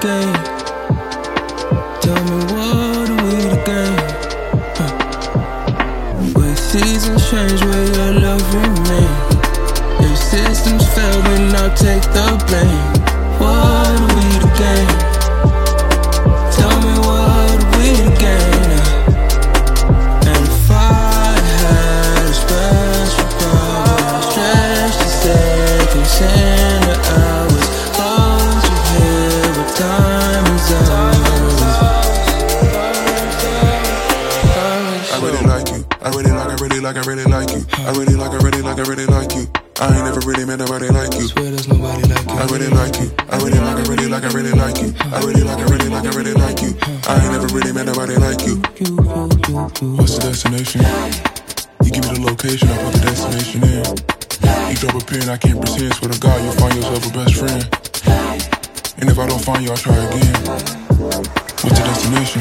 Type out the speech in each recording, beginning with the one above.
gain? Tell me what are we to gain? When seasons change, will your love remain? If systems fail, then I'll take the blame. What are we to gain? Tell me what are we to gain? And if I had a special power, stretch the seconds and the hours, hold you here, but time is ours. I really like you. I really like you. I really like you. I ain't never really met nobody like you. Swear there's nobody like you. I really like you. I really like you. I really like you. I ain't never really met nobody like you. What's the destination? You give me the location, I put the destination in. You drop a pin, I can't pretend. Swear to God, you'll find yourself a best friend. And if I don't find you, I'll try again. What's the destination?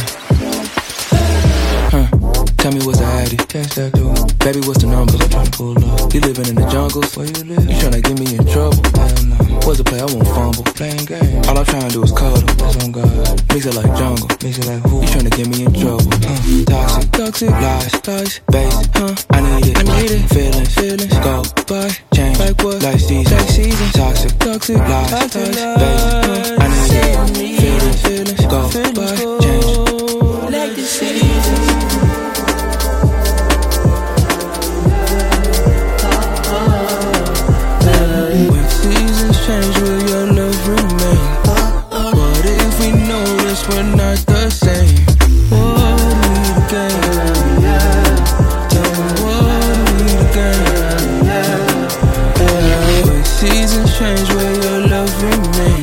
Tell me what's the addy? Catch that dude. Baby, what's the number? I'm tryna pull up. You living in the jungles? Where you live? You tryna get me in trouble? Hell no. What's the play? I won't fumble. Playing game. All I'm tryna do is cuddle. That's on God. Mix it like jungle. Mix it like who? You tryna get me in trouble? Toxic, lies, base, I need it. Feelings, go by, change, like what? Like season, toxic, lies, base, I need it. Feelings, go by, change, like the seasons. When seasons change, will your love remain? What if we notice we're not the same? What are we to gain? Tell me what are we to gain? When seasons change, will your love remain?